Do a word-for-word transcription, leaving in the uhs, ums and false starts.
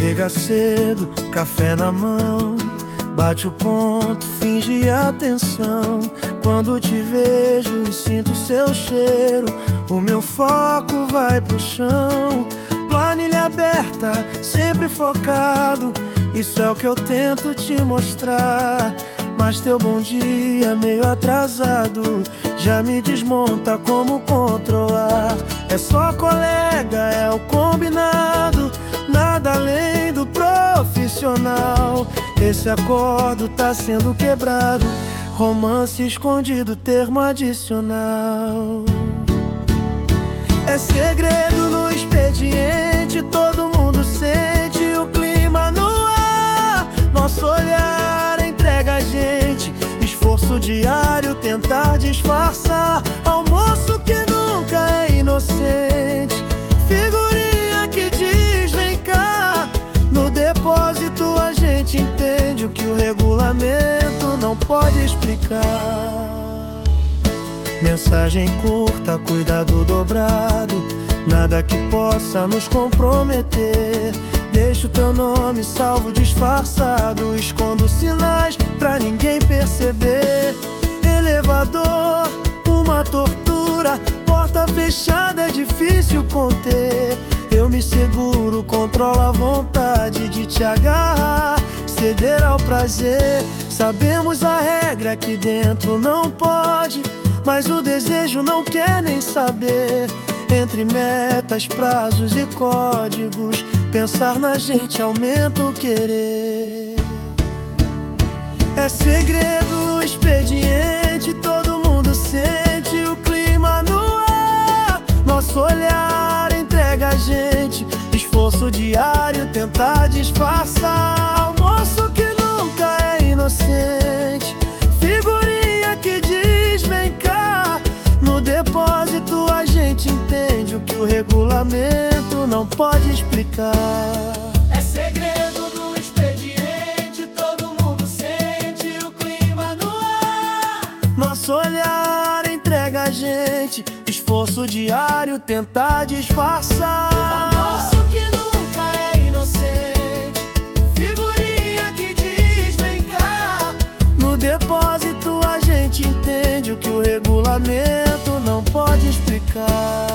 Chega cedo, café na mão, bate o ponto, finge atenção. Quando te vejo e sinto seu cheiro, o meu foco vai pro chão. Planilha aberta, sempre focado, isso é o que eu tento te mostrar. Mas teu bom dia meio atrasado já me desmonta como controlar. É só colega, é o combinado, nada além do profissional. Esse acordo tá sendo quebrado, romance escondido, termo adicional. É segredo no expediente, todo mundo sente o clima no ar. Nosso olhar entrega a gente, esforço diário tentar disfarçar. Almoço que nunca é inocente, figurinha que diz vem cá. No depósito a gente entende o que o regulamento não pode explicar. Mensagem curta, cuidado dobrado, nada que possa nos comprometer. Deixo teu nome salvo disfarçado, escondo sinais pra ninguém perceber. Elevador, uma tortura, porta fechada é difícil conter. Eu me seguro, controlo a vontade de te agarrar, ceder ao prazer. Sabemos a regra aqui dentro não pode, mas o desejo não quer nem saber. Entre metas, prazos e códigos, pensar na gente aumenta o querer. É segredo, expediente, todo mundo sente o clima no ar. Nosso olhar entrega a gente, esforço diário tentar disfarçar. Almoço que nunca é inocente, figurinha que diz vem cá. No depósito a gente entende o que o regulamento não pode explicar. É segredo no expediente, todo mundo sente o clima no ar. Nosso olhar entrega a gente, esforço diário tentar disfarçar. Almoço que nunca é inocente, figurinha que diz vem cá. No depósito a gente entende o que o regulamento não pode explicar.